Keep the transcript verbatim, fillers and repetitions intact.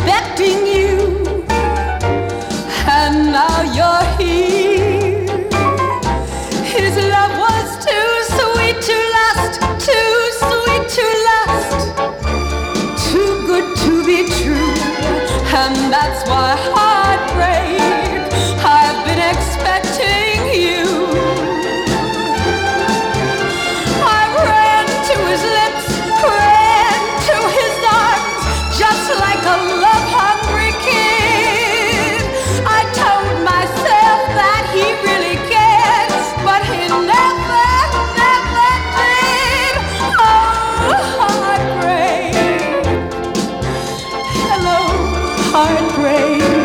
expecting you, and now you're here. His love was too sweet to last, too sweet to last, too good to be true, and that's why heartbreak, I've been expecting you. I ran to his lips, ran to his arms, just like a love-hungry kid. I told myself that he really cared, but he never, never did. Oh, heartbreak. Hello, heartbreak.